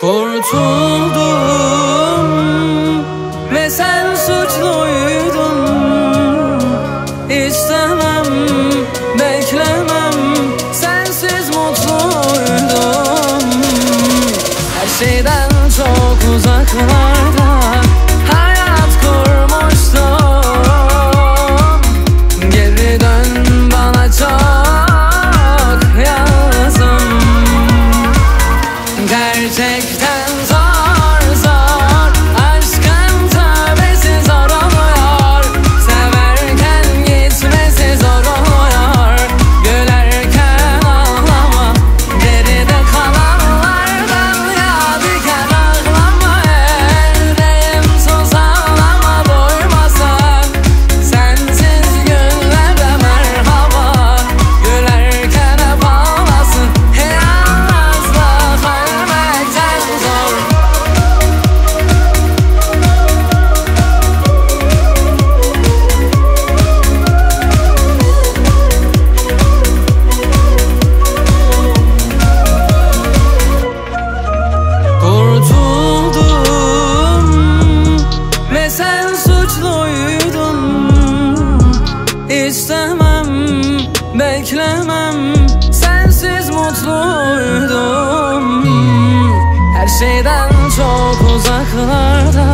Kurtuldum ve sen suçluydun. İstemem, beklemem, sensiz mutluydum. Her şeyden çok uzaklarda hayat kurmuştum. Geri dön bana, çok yazım. Gerçekten zor zor, aşkın tövbesi zor oluyor. Severken gitmesi zor oluyor. Gülerken ağlama, geride kalanlardan yadigar ağlama. Eldeyim sus ağlama, doymasın sensiz günlere merhaba. Gülerken hep ağlasın, yalnızlık ölmekten zor. Kurtuldum ve sen suçluydun. İstemem, beklemem, sensiz mutluydum. Her şeyden çok uzaklarda